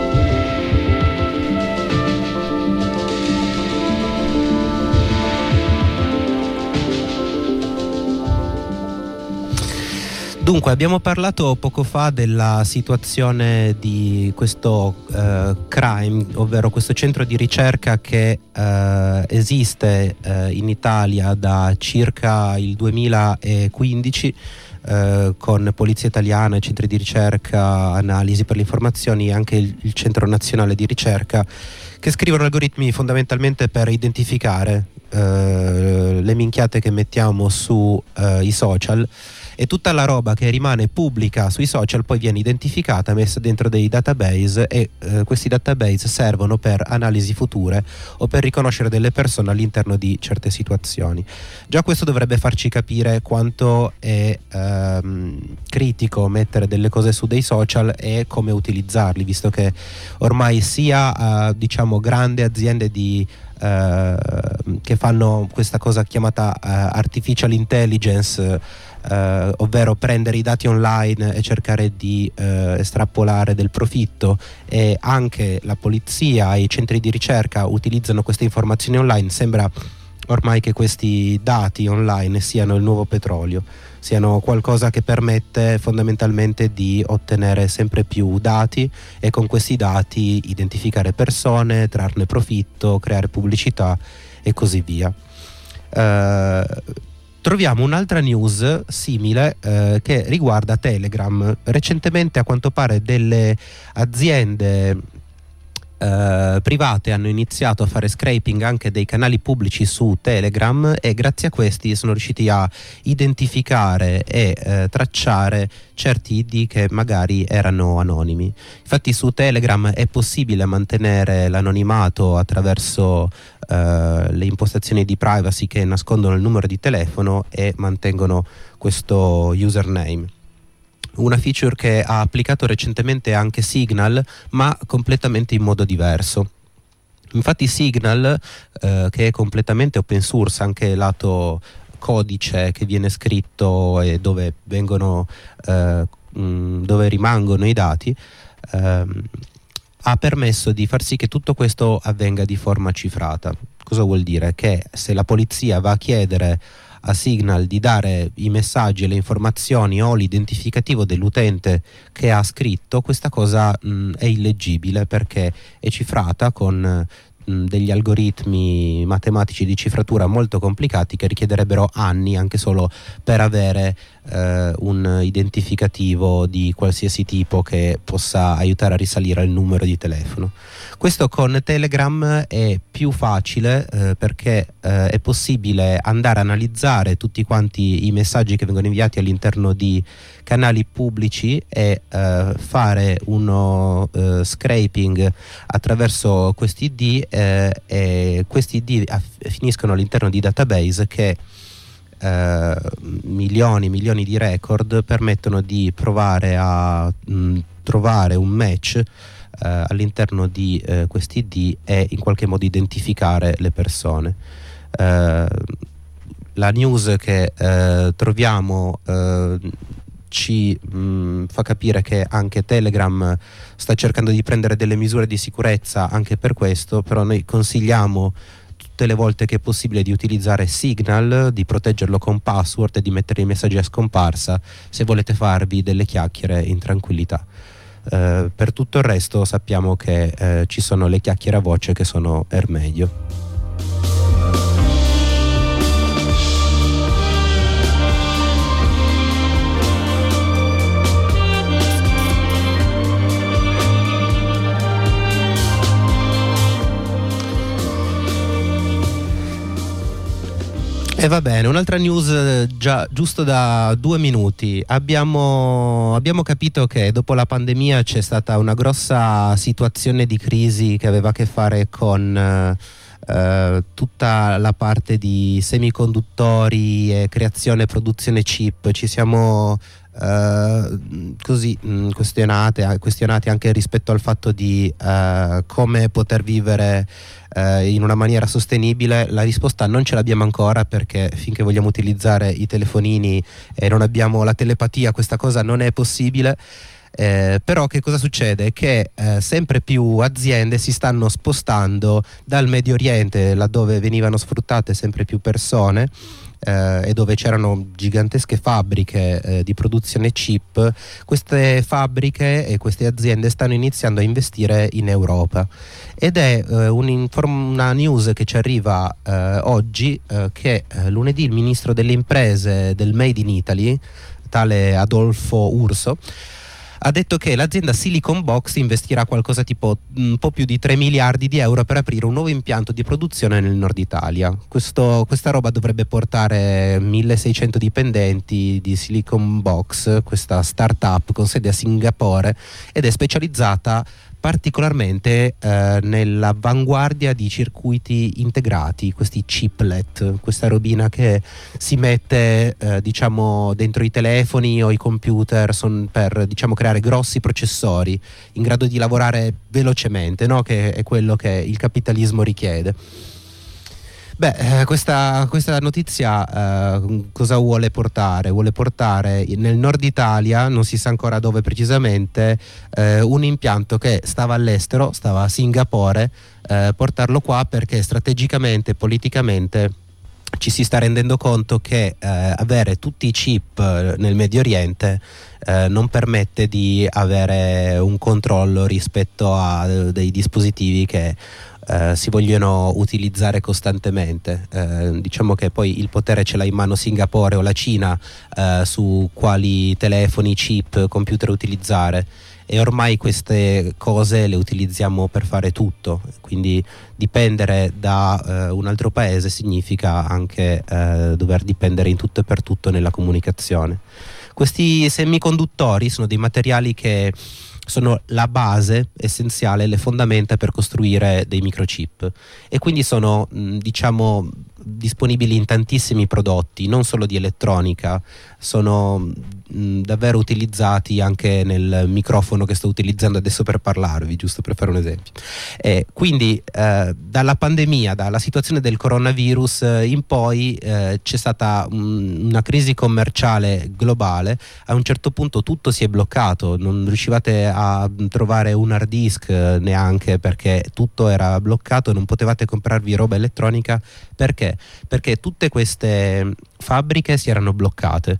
Dunque, abbiamo parlato poco fa della situazione di questo crime, ovvero questo centro di ricerca che esiste in Italia da circa il 2015, con Polizia Italiana, centri di ricerca, analisi per le informazioni, e anche il Centro Nazionale di Ricerca, che scrivono algoritmi fondamentalmente per identificare le minchiate che mettiamo su i social, e tutta la roba che rimane pubblica sui social poi viene identificata, messa dentro dei database, e questi database servono per analisi future o per riconoscere delle persone all'interno di certe situazioni. Già questo dovrebbe farci capire quanto è critico mettere delle cose su dei social e come utilizzarli, visto che ormai sia diciamo grandi aziende che fanno questa cosa chiamata artificial intelligence, ovvero prendere i dati online e cercare di estrapolare del profitto, e anche la polizia e i centri di ricerca utilizzano queste informazioni online. Sembra ormai che questi dati online siano il nuovo petrolio, siano qualcosa che permette fondamentalmente di ottenere sempre più dati e con questi dati identificare persone, trarne profitto, creare pubblicità e così via. Troviamo un'altra news simile che riguarda Telegram. Recentemente, a quanto pare, delle aziende private hanno iniziato a fare scraping anche dei canali pubblici su Telegram, e grazie a questi sono riusciti a identificare e tracciare certi ID che magari erano anonimi. Infatti su Telegram è possibile mantenere l'anonimato attraverso le impostazioni di privacy che nascondono il numero di telefono e mantengono questo username. Una feature che ha applicato recentemente anche Signal, ma completamente in modo diverso. Infatti Signal, che è completamente open source, anche lato codice che viene scritto e dove rimangono i dati, ha permesso di far sì che tutto questo avvenga di forma cifrata. Cosa vuol dire? Che se la polizia va a chiedere a Signal di dare i messaggi e le informazioni o l'identificativo dell'utente che ha scritto, questa cosa è illeggibile, perché è cifrata con degli algoritmi matematici di cifratura molto complicati che richiederebbero anni anche solo per avere un identificativo di qualsiasi tipo che possa aiutare a risalire al numero di telefono. Questo con Telegram è più facile perché è possibile andare a analizzare tutti quanti i messaggi che vengono inviati all'interno di canali pubblici e fare uno scraping attraverso questi ID, e questi ID finiscono all'interno di database che milioni di record permettono di provare a trovare un match all'interno di questi ID e in qualche modo identificare le persone. La news che troviamo ci fa capire che anche Telegram sta cercando di prendere delle misure di sicurezza anche per questo, però noi consigliamo tutte le volte che è possibile di utilizzare Signal, di proteggerlo con password e di mettere i messaggi a scomparsa se volete farvi delle chiacchiere in tranquillità. Per tutto il resto sappiamo che ci sono le chiacchiere a voce che sono meglio. E va bene, un'altra news già giusto da 2 minuti. Abbiamo capito che dopo la pandemia c'è stata una grossa situazione di crisi che aveva a che fare con tutta la parte di semiconduttori e creazione e produzione chip. Ci siamo così questionati anche rispetto al fatto di come poter vivere in una maniera sostenibile. La risposta non ce l'abbiamo ancora, perché finché vogliamo utilizzare i telefonini e non abbiamo la telepatia, questa cosa non è possibile. Però che cosa succede? Che sempre più aziende si stanno spostando dal Medio Oriente, laddove venivano sfruttate sempre più persone e dove c'erano gigantesche fabbriche di produzione chip. Queste fabbriche e queste aziende stanno iniziando a investire in Europa, ed è una news che ci arriva oggi, che lunedì il ministro delle imprese del Made in Italy, tale Adolfo Urso, ha detto che l'azienda Silicon Box investirà qualcosa tipo un po' più di 3 miliardi di euro per aprire un nuovo impianto di produzione nel nord Italia. Questa roba dovrebbe portare 1600 dipendenti di Silicon Box, questa startup con sede a Singapore, ed è specializzata particolarmente nell'avanguardia di circuiti integrati, questi chiplet, questa robina che si mette diciamo dentro i telefoni o i computer per creare grossi processori in grado di lavorare velocemente, no? Che è quello che il capitalismo richiede. Questa notizia cosa vuole portare? Vuole portare nel nord Italia, non si sa ancora dove precisamente, un impianto che stava all'estero, stava a Singapore, portarlo qua perché strategicamente, politicamente ci si sta rendendo conto che avere tutti i chip nel Medio Oriente non permette di avere un controllo rispetto a dei dispositivi che si vogliono utilizzare costantemente. Diciamo che poi il potere ce l'ha in mano Singapore o la Cina su quali telefoni, chip, computer utilizzare, e ormai queste cose le utilizziamo per fare tutto, quindi dipendere da un altro paese significa anche dover dipendere in tutto e per tutto nella comunicazione. Questi semiconduttori sono dei materiali che sono la base essenziale, le fondamenta per costruire dei microchip, e quindi sono diciamo disponibili in tantissimi prodotti, non solo di elettronica. Sono davvero utilizzati anche nel microfono che sto utilizzando adesso per parlarvi, giusto per fare un esempio. Quindi dalla pandemia, dalla situazione del coronavirus in poi c'è stata una crisi commerciale globale. A un certo punto tutto si è bloccato, non riuscivate a trovare un hard disk neanche, perché tutto era bloccato, non potevate comprarvi roba elettronica. Perché? Perché tutte queste fabbriche si erano bloccate,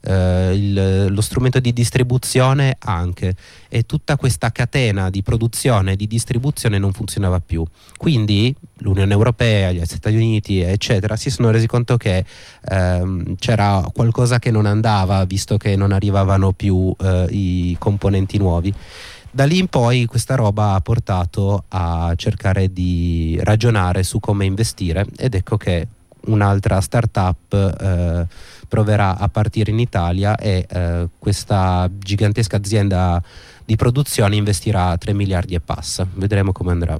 lo strumento di distribuzione anche, e tutta questa catena di produzione e di distribuzione non funzionava più. Quindi l'Unione Europea, gli Stati Uniti eccetera si sono resi conto che c'era qualcosa che non andava, visto che non arrivavano più i componenti nuovi. Da lì in poi questa roba ha portato a cercare di ragionare su come investire, ed ecco che un'altra startup proverà a partire in Italia, e questa gigantesca azienda di produzione investirà 3 miliardi e passa. Vedremo come andrà.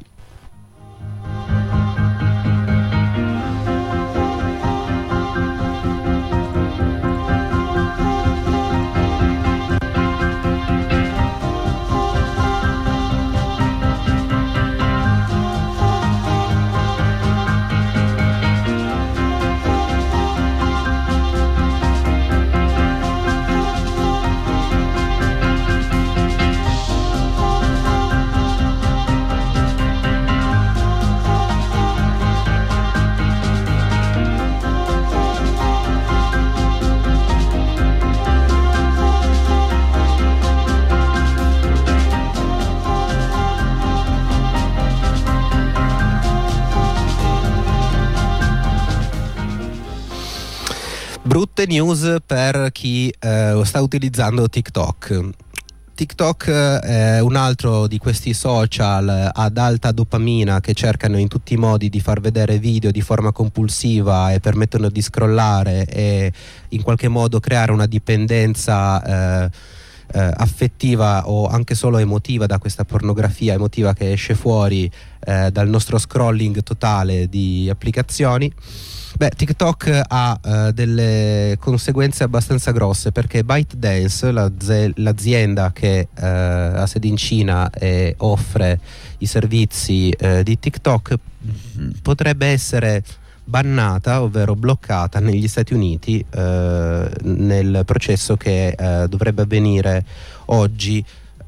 Brutte news per chi sta utilizzando TikTok. TikTok è un altro di questi social ad alta dopamina che cercano in tutti i modi di far vedere video di forma compulsiva e permettono di scrollare e in qualche modo creare una dipendenza affettiva o anche solo emotiva da questa pornografia emotiva che esce fuori dal nostro scrolling totale di applicazioni. TikTok ha delle conseguenze abbastanza grosse, perché ByteDance, l'azienda che ha sede in Cina e offre i servizi di TikTok, potrebbe essere bannata, ovvero bloccata negli Stati Uniti nel processo che dovrebbe avvenire oggi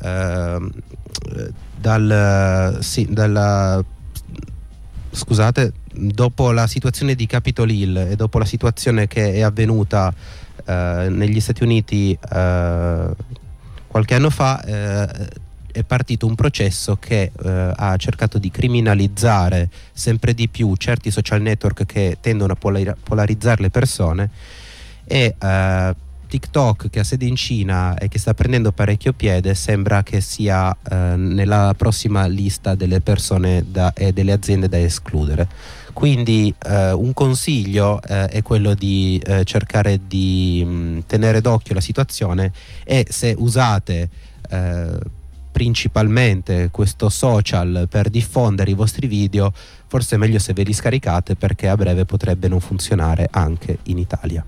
dopo la situazione di Capitol Hill e dopo la situazione che è avvenuta negli Stati Uniti qualche anno fa, è partito un processo che ha cercato di criminalizzare sempre di più certi social network che tendono a polarizzare le persone, e TikTok, che ha sede in Cina e che sta prendendo parecchio piede, sembra che sia nella prossima lista delle persone e delle aziende da escludere. Quindi un consiglio è quello di cercare di tenere d'occhio la situazione, e se usate principalmente questo social per diffondere i vostri video, forse è meglio se ve li scaricate, perché a breve potrebbe non funzionare anche in Italia.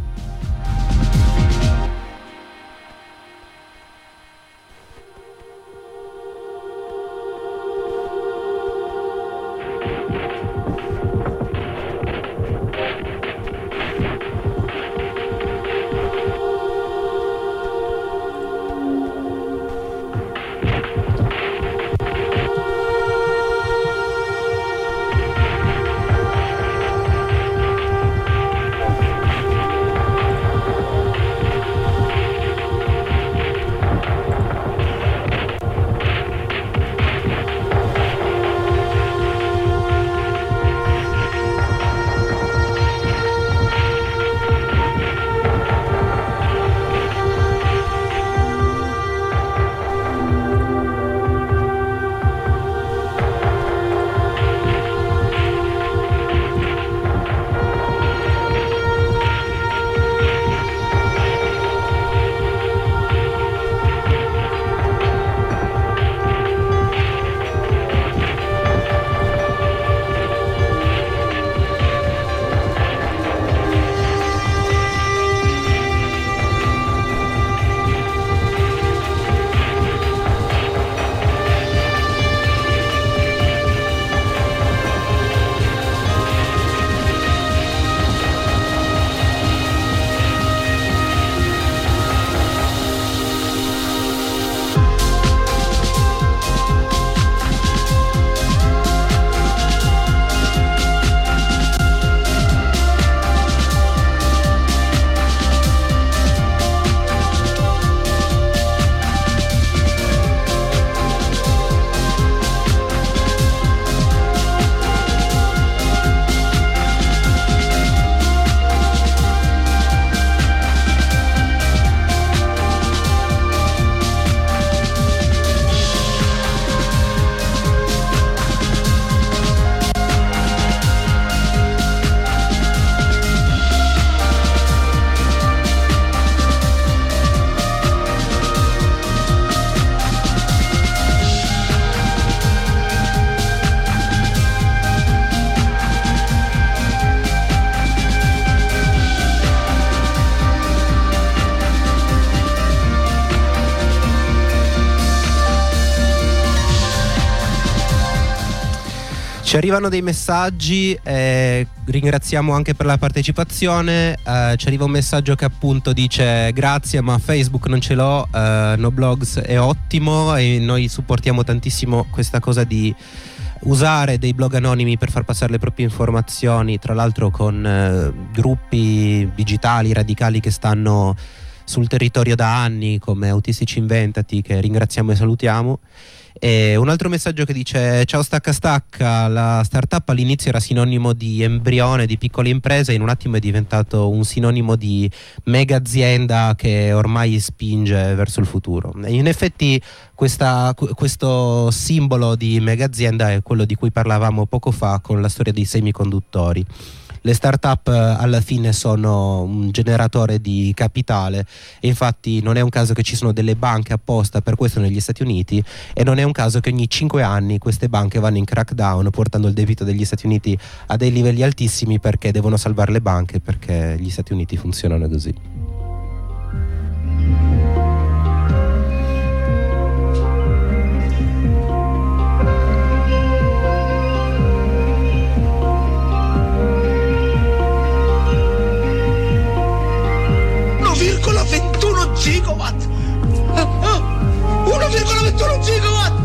Ci arrivano dei messaggi, ringraziamo anche per la partecipazione. Ci arriva un messaggio che appunto dice: grazie, ma Facebook non ce l'ho, Noblogs è ottimo, e noi supportiamo tantissimo questa cosa di usare dei blog anonimi per far passare le proprie informazioni, tra l'altro con gruppi digitali radicali che stanno sul territorio da anni come Autistici Inventati, che ringraziamo e salutiamo. E un altro messaggio che dice: ciao Stacca Stacca, la startup all'inizio era sinonimo di embrione, di piccola impresa, in un attimo è diventato un sinonimo di mega azienda che ormai spinge verso il futuro. E in effetti questo simbolo di mega azienda è quello di cui parlavamo poco fa con la storia dei semiconduttori. Le start-up alla fine sono un generatore di capitale e infatti non è un caso che ci sono delle banche apposta per questo negli Stati Uniti, e non è un caso che ogni 5 anni queste banche vanno in crackdown portando il debito degli Stati Uniti a dei livelli altissimi, perché devono salvare le banche, perché gli Stati Uniti funzionano così. Gigawatt! 1,21 gigawatt!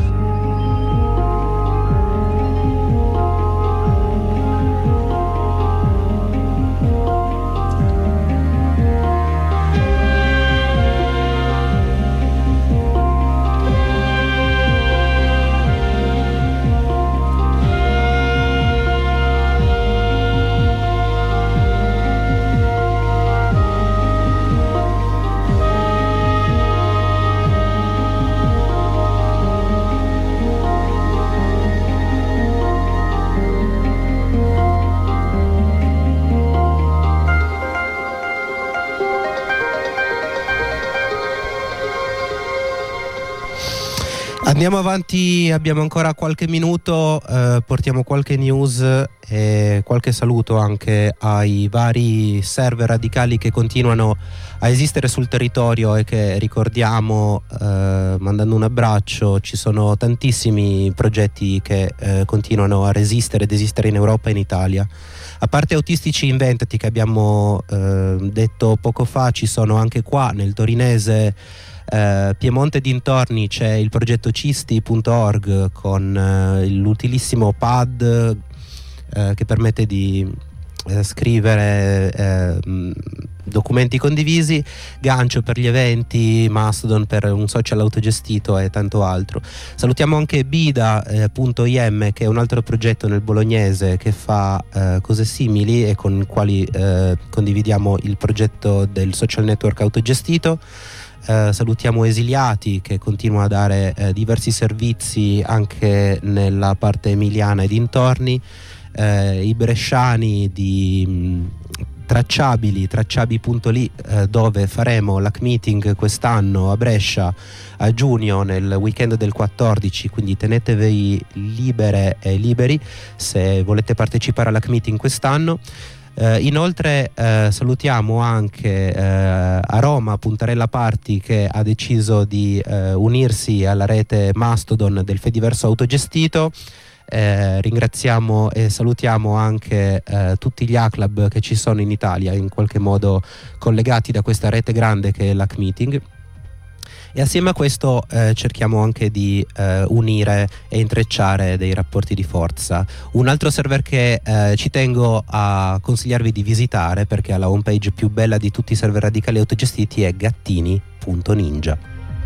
Andiamo avanti, abbiamo ancora qualche minuto, portiamo qualche news e qualche saluto anche ai vari server radicali che continuano a esistere sul territorio e che ricordiamo mandando un abbraccio. Ci sono tantissimi progetti che continuano a resistere ed esistere in Europa e in Italia. A parte Autistici Inventati che abbiamo detto poco fa, ci sono anche qua nel torinese Piemonte dintorni c'è il progetto cisti.org con l'utilissimo pad che permette di scrivere documenti condivisi, gancio per gli eventi, Mastodon per un social autogestito e tanto altro. Salutiamo anche Bida.im che è un altro progetto nel bolognese che fa cose simili e con i quali condividiamo il progetto del social network autogestito. Salutiamo Esiliati che continua a dare diversi servizi anche nella parte emiliana e dintorni, i bresciani di tracciabi.li dove faremo l'hack meeting quest'anno a Brescia a giugno nel weekend del 14, quindi tenetevi libere e liberi se volete partecipare all'hack meeting quest'anno. Inoltre salutiamo anche a Roma Puntarella Party che ha deciso di unirsi alla rete Mastodon del Fediverso autogestito. Ringraziamo e salutiamo anche tutti gli hack club che ci sono in Italia in qualche modo collegati da questa rete grande che è l'hack meeting. E assieme a questo cerchiamo anche di unire e intrecciare dei rapporti di forza. Un altro server che ci tengo a consigliarvi di visitare, perché ha la homepage più bella di tutti i server radicali autogestiti, è gattini.ninja.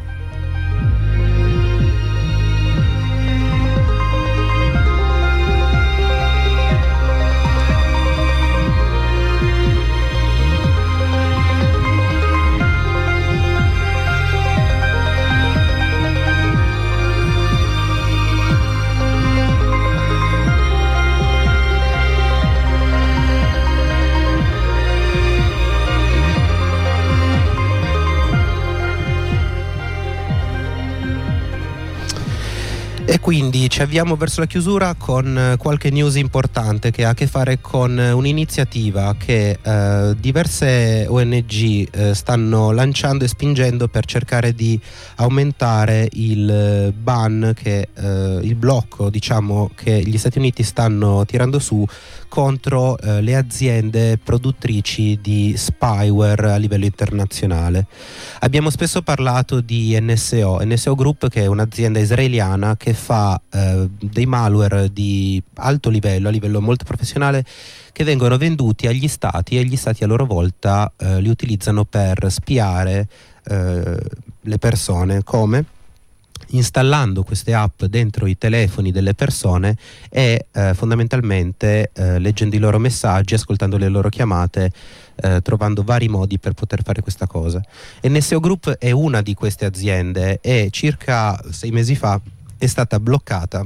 E quindi ci avviamo verso la chiusura con qualche news importante che ha a che fare con un'iniziativa che diverse ONG stanno lanciando e spingendo per cercare di aumentare il ban, il blocco diciamo che gli Stati Uniti stanno tirando su contro le aziende produttrici di spyware a livello internazionale. Abbiamo spesso parlato di NSO Group, che è un'azienda israeliana che fa dei malware di alto livello, a livello molto professionale, che vengono venduti agli stati, e gli stati a loro volta li utilizzano per spiare le persone. Come? Installando queste app dentro i telefoni delle persone e fondamentalmente leggendo i loro messaggi, ascoltando le loro chiamate, trovando vari modi per poter fare questa cosa. NSO Group è una di queste aziende e circa 6 mesi fa è stata bloccata.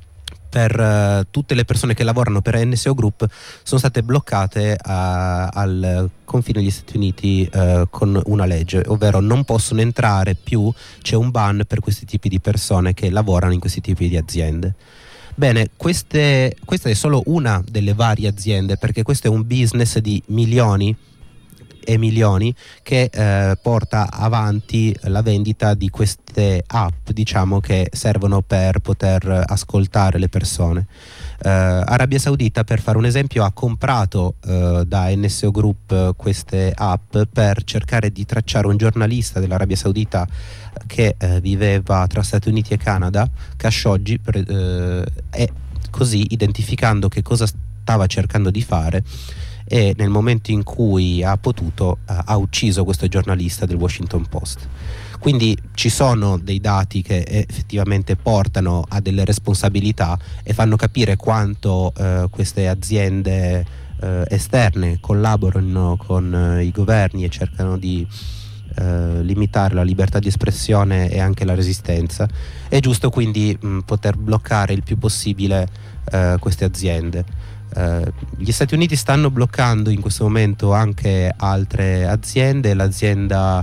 Per tutte le persone che lavorano per NSO Group sono state bloccate al confine degli Stati Uniti con una legge, ovvero non possono entrare più, c'è un ban per questi tipi di persone che lavorano in questi tipi di aziende. Bene, questa è solo una delle varie aziende, perché questo è un business di milioni e milioni che porta avanti la vendita di queste app, diciamo, che servono per poter ascoltare le persone. Arabia Saudita, per fare un esempio, ha comprato da NSO Group queste app per cercare di tracciare un giornalista dell'Arabia Saudita che viveva tra Stati Uniti e Canada, Khashoggi, e così, identificando che cosa stava cercando di fare, e nel momento in cui ha potuto ha ucciso questo giornalista del Washington Post. Quindi ci sono dei dati che effettivamente portano a delle responsabilità e fanno capire quanto queste aziende esterne collaborano con i governi e cercano di limitare la libertà di espressione e anche la resistenza. È giusto quindi poter bloccare il più possibile queste aziende. Gli Stati Uniti stanno bloccando in questo momento anche altre aziende, l'azienda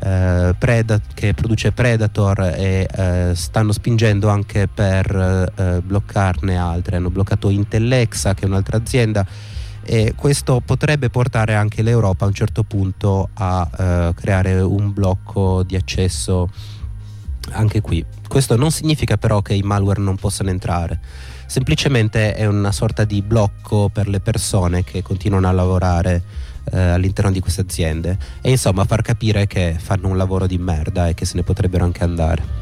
che produce Predator, e stanno spingendo anche per bloccarne altre. Hanno bloccato Intellexa, che è un'altra azienda, e questo potrebbe portare anche l'Europa a un certo punto a creare un blocco di accesso anche qui. Questo non significa però che i malware non possano entrare, semplicemente è una sorta di blocco per le persone che continuano a lavorare all'interno di queste aziende, e insomma far capire che fanno un lavoro di merda e che se ne potrebbero anche andare.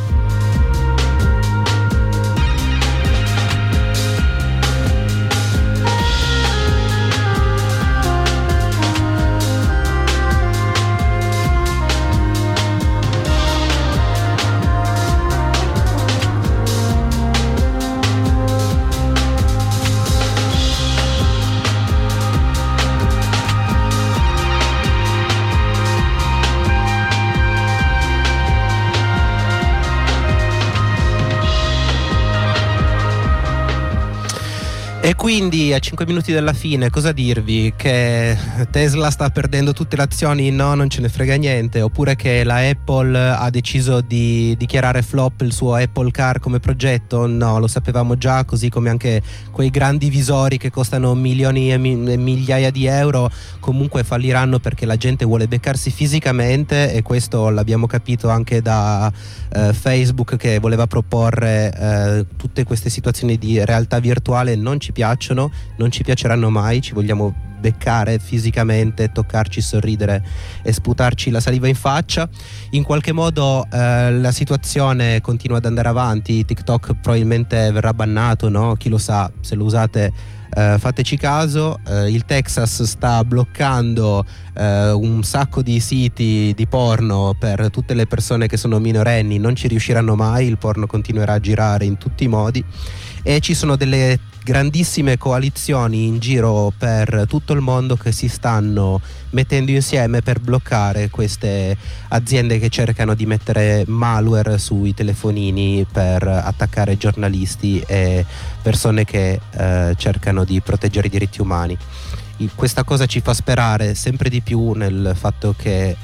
E quindi a 5 minuti dalla fine cosa dirvi? Che Tesla sta perdendo tutte le azioni? No, non ce ne frega niente. Oppure che la Apple ha deciso di dichiarare flop il suo Apple Car come progetto? No, lo sapevamo già, così come anche quei grandi visori che costano milioni e migliaia di euro comunque falliranno, perché la gente vuole beccarsi fisicamente, e questo l'abbiamo capito anche da Facebook, che voleva proporre tutte queste situazioni di realtà virtuale. Non ci piacciono, non ci piaceranno mai, ci vogliamo beccare fisicamente, toccarci, sorridere e sputarci la saliva in faccia. In qualche modo la situazione continua ad andare avanti. TikTok probabilmente verrà bannato, no? Chi lo sa, se lo usate fateci caso. Il Texas sta bloccando un sacco di siti di porno per tutte le persone che sono minorenni, non ci riusciranno mai, il porno continuerà a girare in tutti i modi, e ci sono delle grandissime coalizioni in giro per tutto il mondo che si stanno mettendo insieme per bloccare queste aziende che cercano di mettere malware sui telefonini per attaccare giornalisti e persone che cercano di proteggere i diritti umani. Questa cosa ci fa sperare sempre di più nel fatto che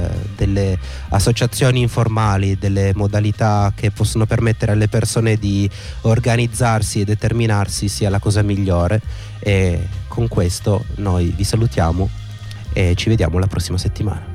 delle associazioni informali, delle modalità che possono permettere alle persone di organizzarsi e determinarsi sia la cosa migliore. E con questo noi vi salutiamo e ci vediamo la prossima settimana.